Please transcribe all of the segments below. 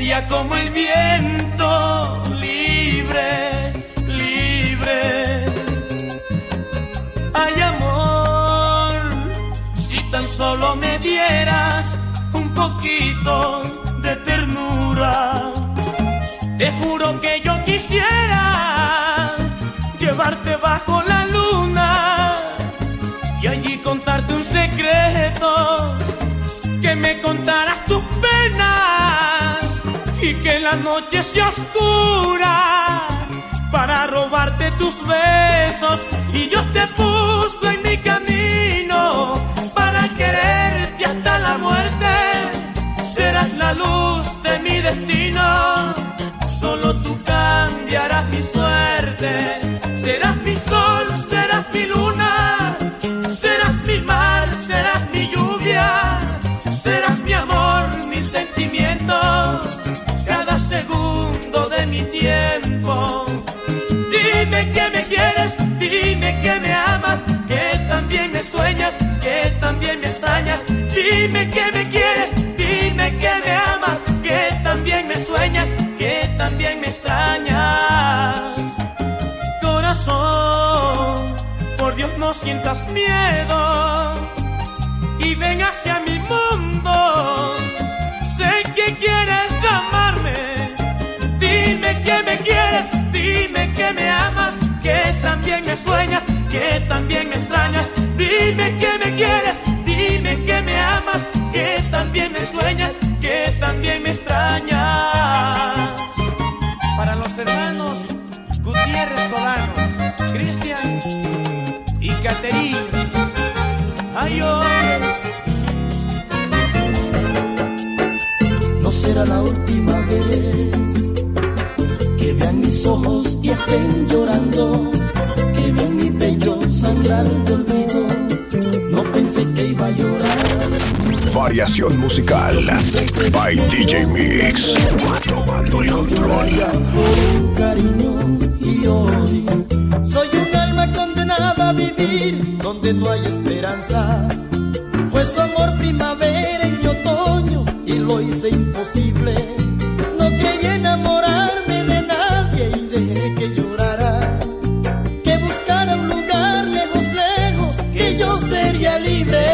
sería como el viento, libre, libre. Ay, amor, si tan solo me dieras un poquito de ternura, te juro que yo quisiera llevarte bajo la luna y allí contarte un secreto, que me contaras tus penas y que la noche sea oscura para robarte tus besos. Y Dios te puso en mi camino para quererte hasta la muerte. Serás la luz de mi destino, solo tú cambiarás mi suerte. Serás mi sol, serás mi luna, serás mi mar, serás mi lluvia, serás mi amor, mi sentimiento, cada segundo de mi tiempo. Dime que me quieres, dime que me amas, que también me sueñas, que también me extrañas. Dime que me quieres, dime que me amas, que también me sueñas, que también me extrañas. Corazón, por Dios no sientas miedo y ven hacia mi mundo. Sé que quieres amarme, dime que me quieres, dime que me amas, que también me sueñas, que también me extrañas. Dime que me quieres, dime que me amas, que también me sueñas, que también me extrañas. Para los hermanos Gutiérrez Solano, Cristian y Caterina. Ay, oh. No será la última vez que vean mis ojos y estén llorando, que vean mi pecho sangrar de olvido. No pensé que iba a llorar. Variación musical by DJ Mix, tomando el control. Con cariño y hoy soy un alma condenada a vivir donde no hay esperanza. Fue su amor primavera en mi otoño y lo hice imposible. No creí enamorarme de nadie y dejé que llorara, que buscara un lugar lejos, lejos, que yo sería libre.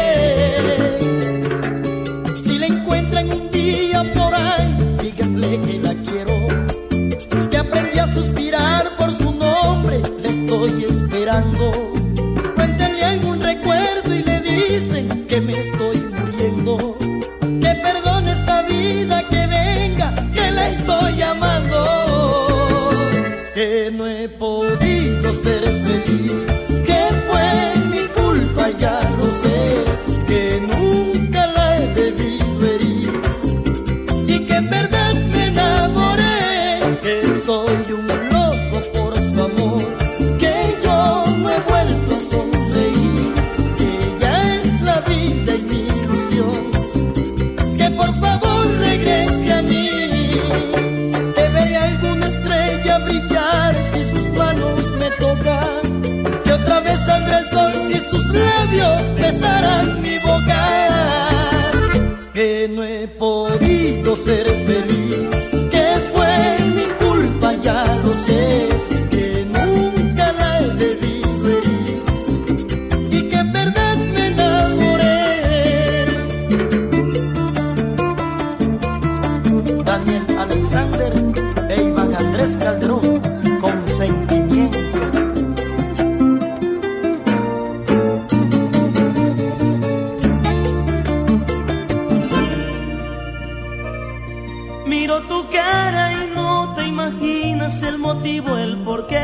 Si la encuentran un día por ahí, díganle que la quiero, que aprendí a suspirar por su nombre, le estoy esperando. Cuéntenle algún recuerdo y le dicen que me estoy muriendo, que perdone esta vida, que venga, que la estoy amando, que no he podido ser feliz, que fue mi culpa, ya lo sé, que nunca la he debido herir y que en verdad me enamoré, que soy un loco por su amor, que yo no he vuelto a sonreír, que ya es la vida y mi ilusión, que por favor regrese a mí, que veré alguna estrella brillar si sus manos me tocan, que otra vez saldrá el sol si sus labios besarán mi boca, que no he podido ser feliz, que fue mi culpa, ya lo sé, que nunca la he debido herir y que en verdad me enamoré. Daniel Alexander e Iván Andrés Calderón, con sentimiento. Miro tu cara y no te imaginas el motivo, el porqué.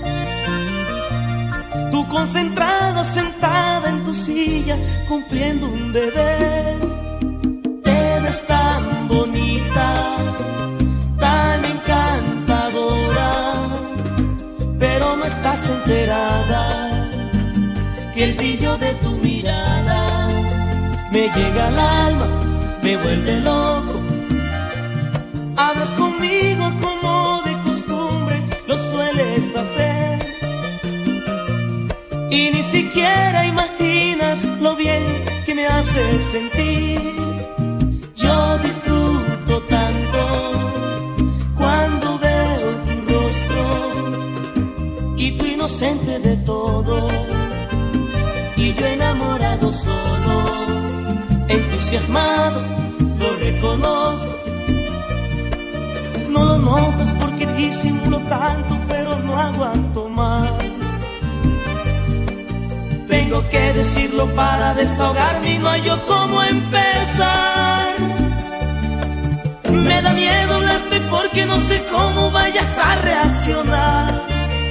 Tú concentrada, sentada en tu silla, cumpliendo un deber. Te ves tan bonita, tan encantadora, pero no estás enterada que el brillo de tu mirada me llega al alma, me vuelve loco. Hablas conmigo como de costumbre lo sueles hacer, y ni siquiera imaginas lo bien que me haces sentir. Yo disfruto tanto y tú inocente de todo, y yo enamorado solo, entusiasmado, lo reconozco. No lo notas porque disimulo tanto, pero no aguanto más. Tengo que decirlo para desahogarme y no hay yo cómo empezar. Me da miedo hablarte porque no sé cómo vayas a reaccionar.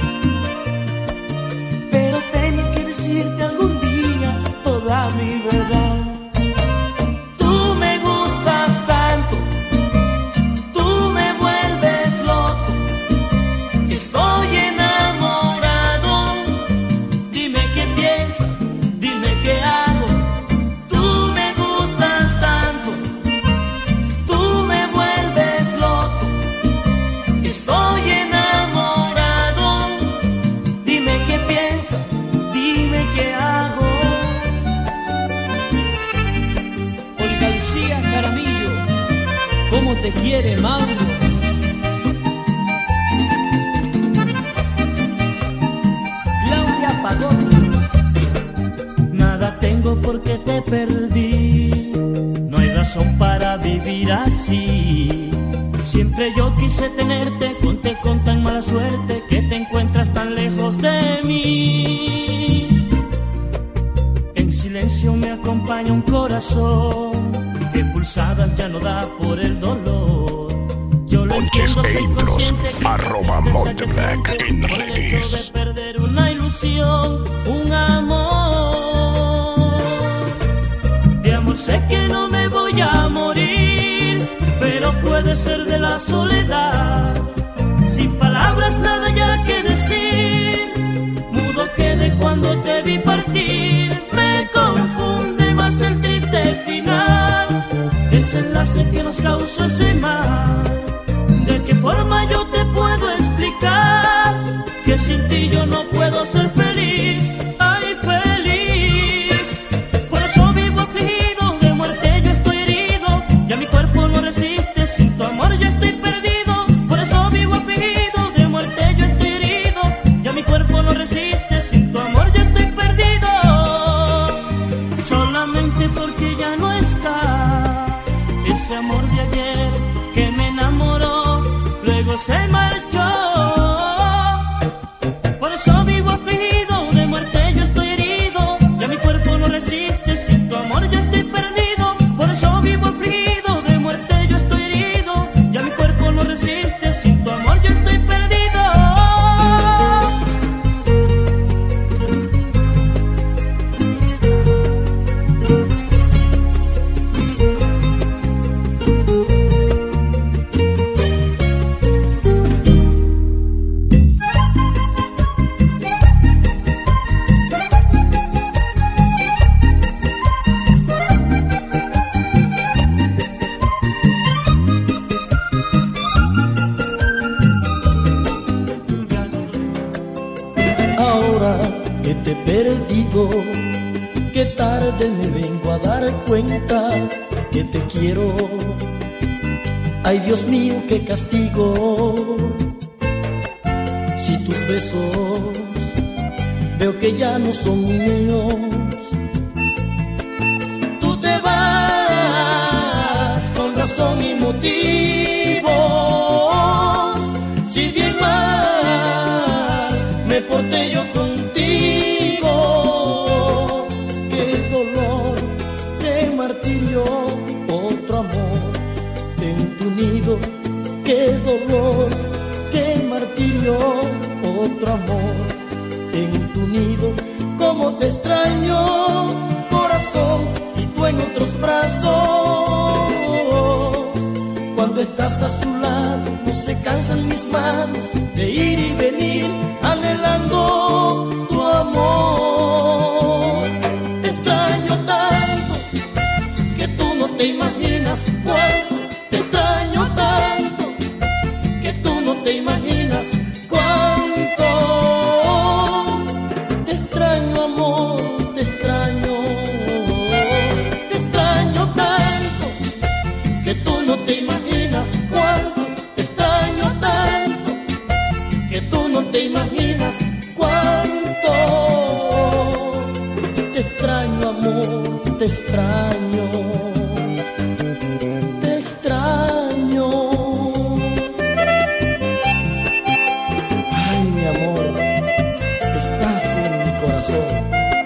Pero tenía que decirte algún día toda mi verdad. Tú me gustas tanto, tú me vuelves loco, estoy enamorado. Dime qué piensas, dime qué hago. Tú me gustas tanto, tú me vuelves loco, estoy enamorado. Dime qué piensas, dime qué hago. Olga Lucía Jaramillo, ¿cómo te quiere Mauro? Claudia Pagón. Nada tengo porque te perdí, no hay razón para vivir así. Siempre yo quise tenerte, conté con tan mala suerte que te encuentras tan lejos de mí. En silencio me acompaña un corazón que pulsadas ya no da por el dolor. Yo lo Ponches entiendo, e soy intros, consciente que arroba tristeza Monteblanc que en siento por el hecho redes. de perder una ilusión, un amor. De amor sé que no me voy a morir, pero puede ser de la soledad. Sin palabras nada ya que decir, mudo quedé cuando te vi partir. Me confunde más el triste final, desenlace que nos causó ese mal. ¿De qué forma yo te puedo explicar que sin ti yo no puedo ser feliz? Ay, feliz. Por eso vivo afligido, de muerte yo estoy herido, ya mi cuerpo no resiste, sin tu amor yo estoy perdido. Por eso vivo afligido, de muerte yo estoy herido, ya mi cuerpo no resiste, sin tu amor yo estoy perdido. Solamente porque ya no está ese amor de ayer que me enamoró, luego se marchó. Por eso vivo afligido, de muerte yo estoy herido, ya mi cuerpo no resiste, sin tu amor yo estoy perdido. Por eso vivo afligido, de muerte yo estoy herido, ya mi cuerpo no resiste, sin tu amor yo estoy perdido. Ahora que te he perdido, que tarde me vengo a dar cuenta que te quiero. Ay, Dios mío, qué castigo. Si tus besos veo que ya no son míos, tú te vas con razón y motivos. Si bien mal me porté yo contigo, qué dolor, qué martirio, otro amor en tu nido. Qué dolor, qué martirio, otro amor en tu nido. Cómo te extraño, corazón, y tú en otros brazos. Cuando estás a su lado, no se cansan mis manos de ir y venir, anhelando tu amor. Te extraño tanto que tú no te imaginas cuánto. Te extraño tanto que tú no te imaginas cuánto. Te extraño, amor, te extraño. Te extraño tanto que tú no te imaginas cuánto. Te extraño tanto te extraño, te extraño. Ay, mi amor, estás en mi corazón.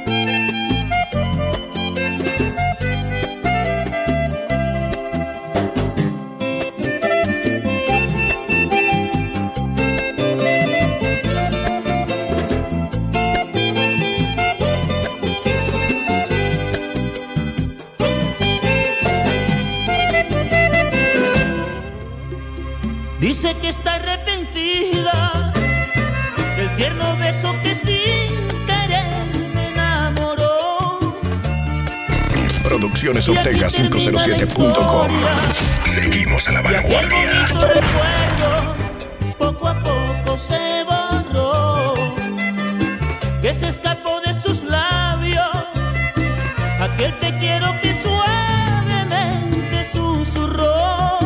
Dice que está arrepentida del tierno beso que sin querer me enamoró. Producciones Ortega 507.com. Seguimos a la vanguardia. Recuerdo poco a poco se borró, que se escapó de sus labios aquel te quiero que suavemente susurró.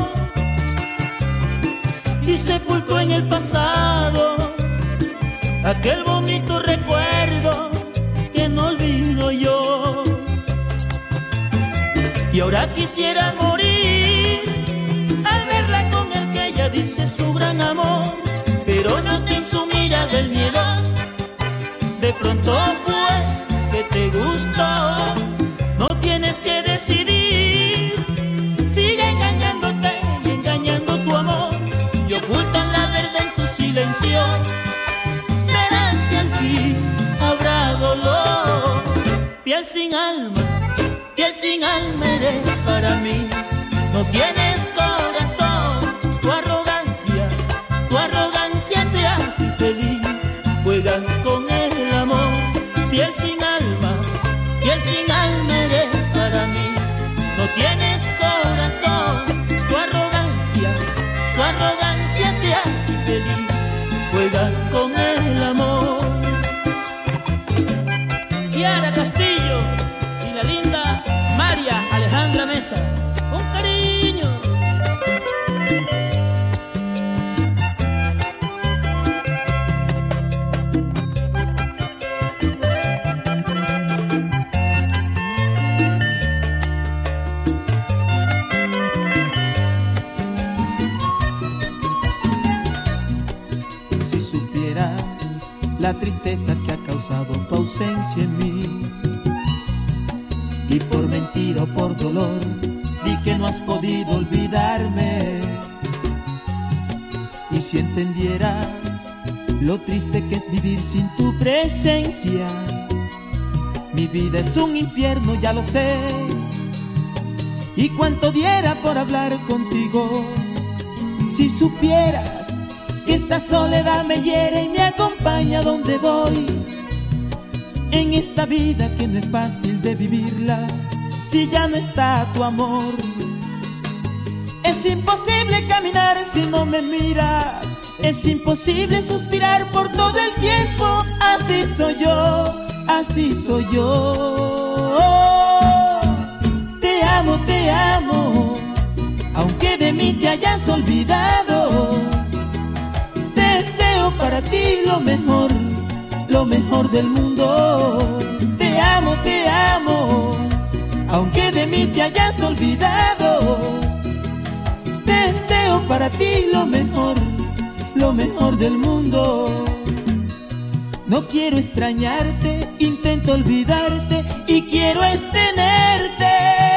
Y sepultó en el pasado aquel bonito recuerdo que no olvido yo. Y ahora quisiera morir al verla con el que ella dice su gran amor, pero noté en su mirada el miedo. De pronto fue que te gustó. No tienes que decidir, sigue engañándote y engañando tu amor. Y ocultan la verdad en tu silencio. Verás que al fin habrá dolor. Piel sin alma eres para mí. No tienes corazón, tu arrogancia te hace feliz. Juegas con el amor. Piel sin alma eres para mí. No tienes corazón, tu arrogancia te hace feliz, juegas con el amor. Kiara Castillo y la linda María Alejandra Mesa, con cariño. La tristeza que ha causado tu ausencia en mí, y por mentira o por dolor di que no has podido olvidarme. Y si entendieras lo triste que es vivir sin tu presencia, mi vida es un infierno, ya lo sé, y cuánto diera por hablar contigo. Si supieras que esta soledad me hiere y me acompaña donde voy, en esta vida que no es fácil de vivirla si ya no está tu amor. Es imposible caminar si no me miras, es imposible suspirar por todo el tiempo. Así soy yo, así soy yo. Te amo, aunque de mí te hayas olvidado. Deseo para ti lo mejor del mundo. Te amo, aunque de mí te hayas olvidado. Deseo para ti lo mejor del mundo. No quiero extrañarte, intento olvidarte y quiero es tenerte.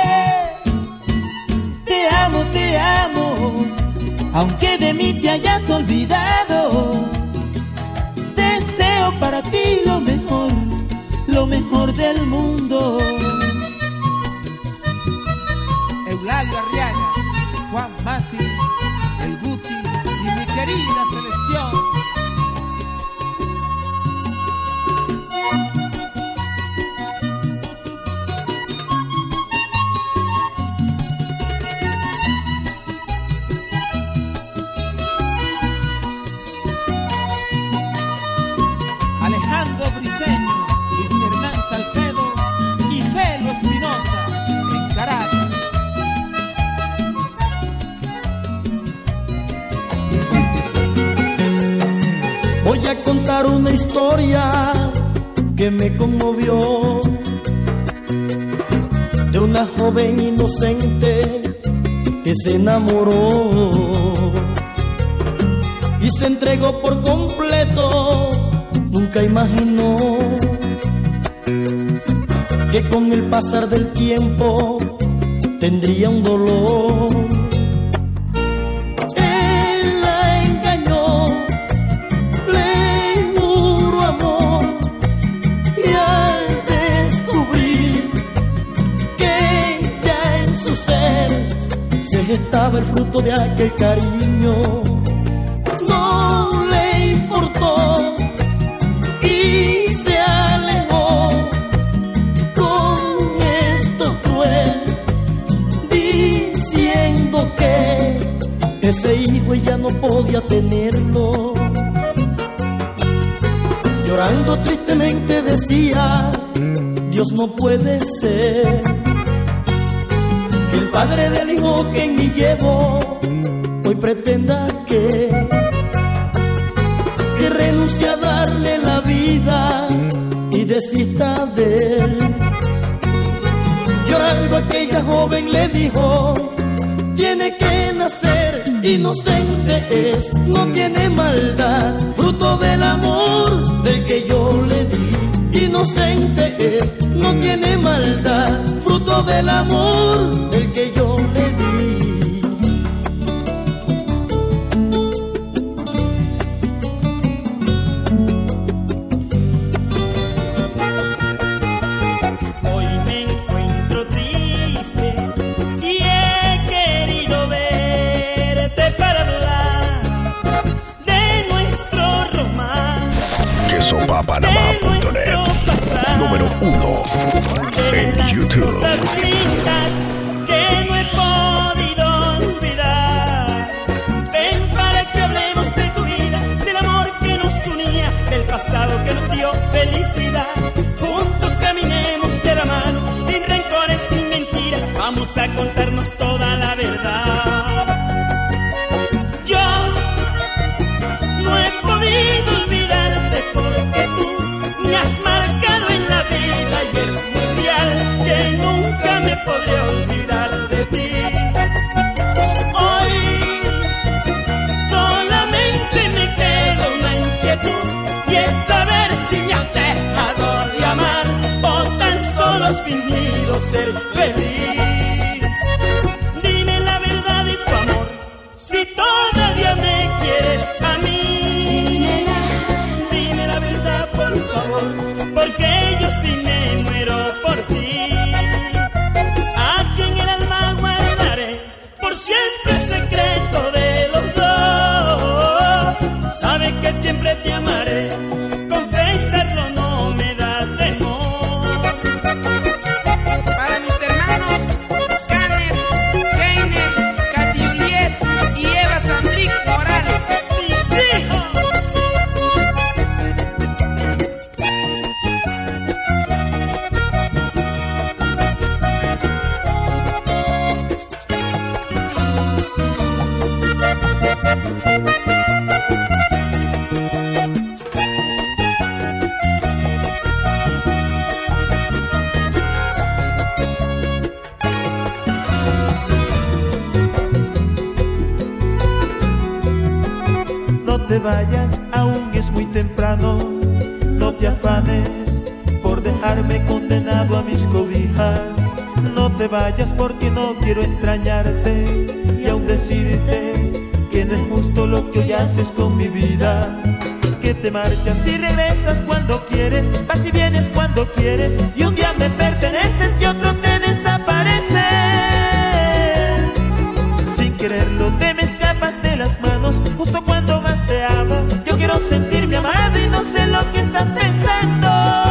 Te amo, aunque de mí te hayas olvidado. Deseo para ti lo mejor del mundo. Eulalio Arriaga, Juan Masi, el Guti y mi querida selección. Alejandro Briceño, Luis Hernán Salcedo y Felo Espinosa en Caracas. Voy a contar una historia que me conmovió. una joven inocente que se enamoró y se entregó por completo. Nunca imaginó que con el pasar del tiempo tendría un dolor. Él la engañó, le juró amor, y al descubrir que ya en su ser se gestaba el fruto de aquel cariño, no le importó y se alejó con gesto cruel, diciendo que ese hijo ella no podía tenerlo. Llorando tristemente decía: Dios no puede ser que el padre del hijo que en mí llevo hoy pretenda que renuncie a darle la vida y desista de él. Llorando aquella joven le dijo: tiene que nacer, inocente es, no tiene maldad, fruto del amor del que yo le di. Inocente es, no tiene maldad, fruto del amor del que yo le di. Panamá.net, número 1 en YouTube. Que no he podido olvidar. Ven para que hablemos de tu vida, del amor que nos unía, del pasado que nos dio felicidad. Juntos caminemos de la mano, sin rencores, sin mentiras. Vamos a contarnos toda la verdad. Yo no he podido olvidarte porque tú me has marcado en la vida y es muy real que nunca me podré olvidar de ti. Hoy solamente me queda una inquietud y es saber si me has dejado de amar o tan solo has fingido ser feliz. Dime la verdad de tu amor, si todavía me quieres a mí. Dime la verdad por favor, porque yo sí me muero por ti. Aquí en el alma guardaré por siempre el secreto de los dos. Sabes que siempre te amaré, confesarlo no me da temor. Para mis hermanos Caner, Keiner, Katy Juliet y Eva Sandrick Morales, Mis hijos. No te vayas, aún es muy temprano. No te afanes por dejarme condenado a mis cobijas. No te vayas porque no quiero extrañarte y aún decirte que no es justo lo que hoy haces con mi vida. Que te marchas y regresas cuando quieres, vas y vienes cuando quieres, y un día me perteneces y otro te desapareces. Sin quererlo te me escapas de las manos justo cuando más te amo. Yo quiero sentirme amado y no sé lo que estás pensando.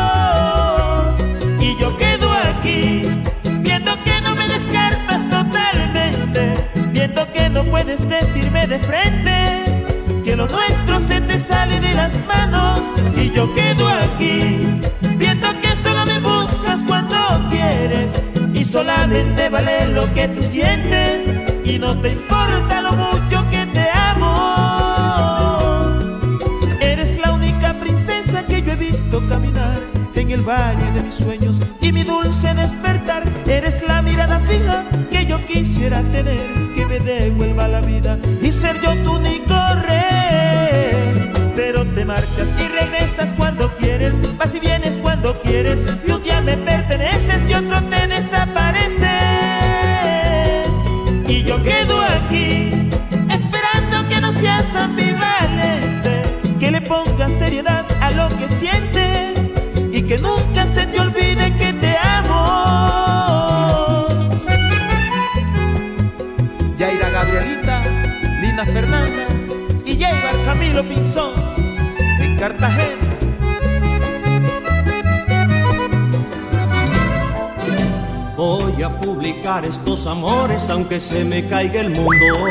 Y yo quedo aquí viendo que no me descartas totalmente, viendo que no puedes decirme de frente que lo nuestro se te sale de las manos. Y yo quedo aquí viendo que solo me buscas cuando quieres y solamente vale lo que tú sientes y no te importa lo mucho que te amo. Eres la única princesa que yo he visto caminar en el valle de mis sueños y mi dulce despertar. Eres la mirada fija que yo quisiera tener, que me devuelva la vida y ser yo tu único rey. Pero te marchas y regresas cuando quieres, vas y vienes cuando quieres, y un día me perteneces y otro te desapareces. Y yo quedo aquí esperando que no seas ambivalente, que le pongas seriedad a lo que sientes y que nunca se te olvide que te amo. Yaira Gabrielita, Lina Fernanda y Yeibar Camilo Pinzón en Cartagena. Voy a publicar estos amores aunque se me caiga el mundo.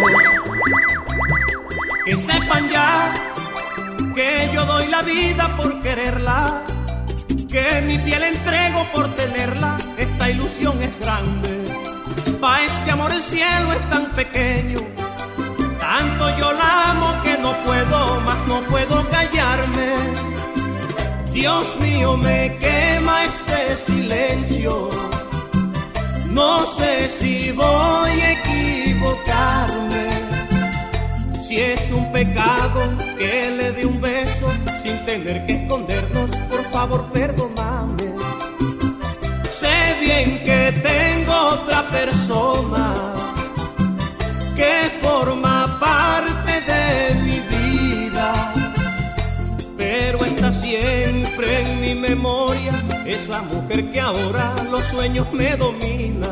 Que sepan ya que yo doy la vida por quererla, que mi piel entrego por tenerla. Esta ilusión es grande, pa' este amor el cielo es tan pequeño. Tanto yo la amo que no puedo más, no puedo callarme. Dios mío, me quema este silencio. No sé si voy a equivocarme, si es un pecado que le dé un beso sin tener que escondernos. Por favor, perdóname. Sé bien que tengo otra persona que forma parte de mi vida, pero está siempre en mi memoria esa mujer que ahora los sueños me domina.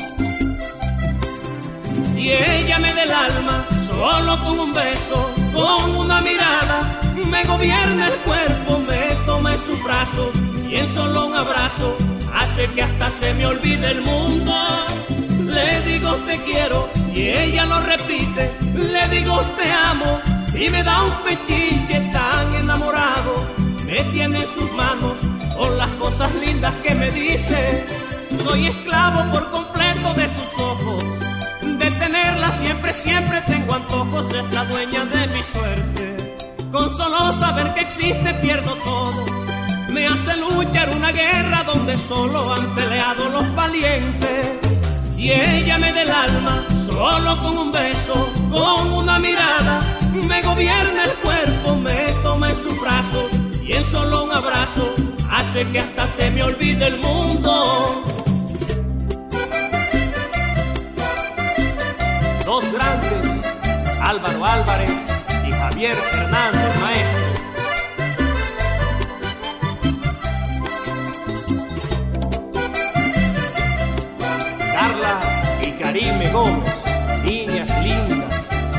Y ella me da el alma solo con un beso, con una mirada, me gobierna el cuerpo, me toma en sus brazos y en solo un abrazo hace que hasta se me olvide el mundo. Le digo te quiero y ella lo repite, le digo te amo y me da un pechille tan enamorado. Me tiene en sus manos con las cosas lindas que me dice. Soy esclavo por completo de sus ojos, de tenerla siempre, siempre tengo antojos. Es la dueña de mi suerte, con solo saber que existe pierdo todo. Me hace luchar una guerra donde solo han peleado los valientes. Y ella me da el alma solo con un beso, con una mirada, me gobierna el cuerpo, me toma en sus brazos y en solo un abrazo hace que hasta se me olvide el mundo. Dos grandes, Álvaro Álvarez y Javier Fernández, maestro. Carla y Karime Gómez, niñas lindas.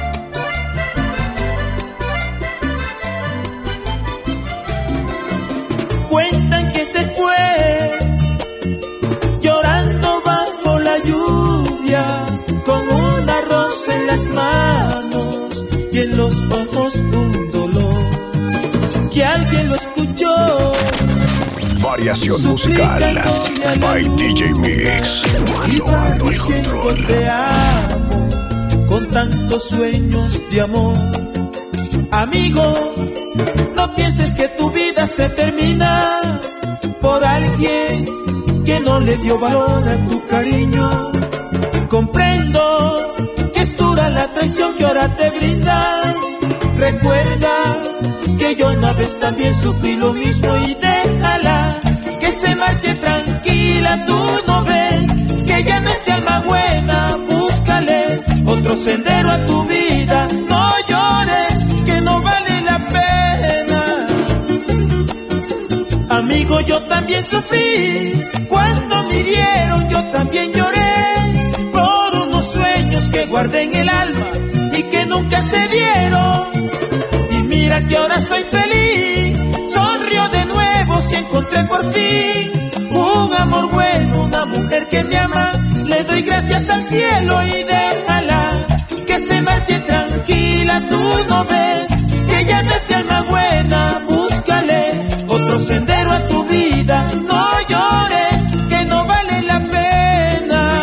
Cuentan que se fue llorando bajo la lluvia, con una rosa en las manos y en los ojos un dolor, que alguien lo escuchó. Variación musical by DJ Mix, tomando el control. Te amo con tantos sueños de amor. Amigo, no pienses que tu vida se termina por alguien que no le dio valor a tu cariño. Comprendo que es dura la traición que ahora te brinda. Recuerda que yo una vez también sufrí lo mismo y déjala que se marche tranquila. Tú no ves que ya no es de alma buena, búscale otro sendero a tu vida. No llores, que no vale la pena. Amigo, yo también sufrí cuando me hirieron, yo también lloré por unos sueños que guardé en el alma y que nunca se dieron. Y mira que ahora soy feliz, sonrío de nuevo si encontré por fin un amor bueno, una mujer que me ama. Le doy gracias al cielo y déjala que se marche tranquila. Tú no ves que ya no es de alma buena, búscale otro sendero a tu vida. No llores, que no vale la pena.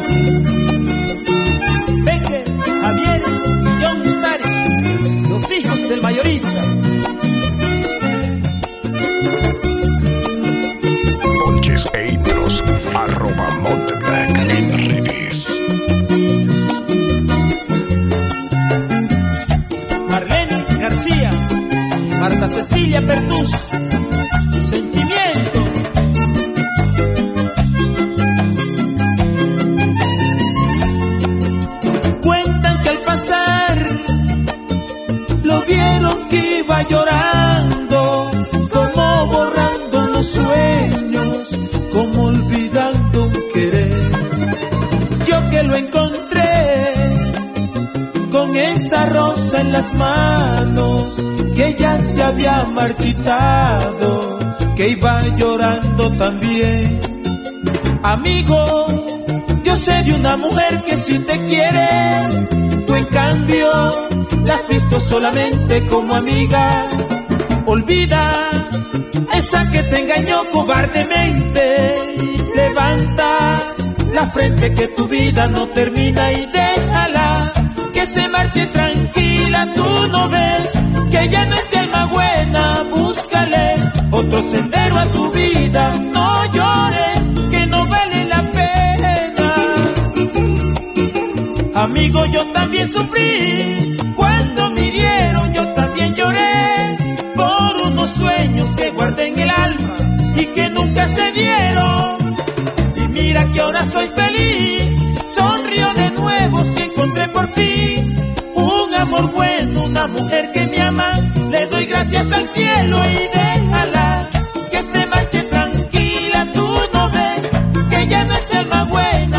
Venga, Javier y John Mustari, los hijos del mayorista. Cecilia Pertus, Sentimiento. Cuentan que al pasar lo vieron que iba llorando, como borrando los sueños, como olvidando un querer. Yo que lo encontré con esa rosa en las manos, que ya se había marchitado, que iba llorando también. Amigo, yo sé de una mujer que sí te quiere, tú en cambio la has visto solamente como amiga. Olvida esa que te engañó cobardemente, levanta la frente que tu vida no termina y déjala que se marche tranquila. Tú no ves que ya no es de alma buena, búscale otro sendero a tu vida. No llores, que no vale la pena. Amigo, yo también sufrí cuando me hirieron, yo también lloré por unos sueños que guardé en el alma y que nunca se dieron. Y mira que ahora soy feliz, sonrío de nuevo si encontré por fin un amor bueno, una mujer que me ama. Le doy gracias al cielo y déjala que se marche tranquila. Tú no ves que ya no es de alma buena.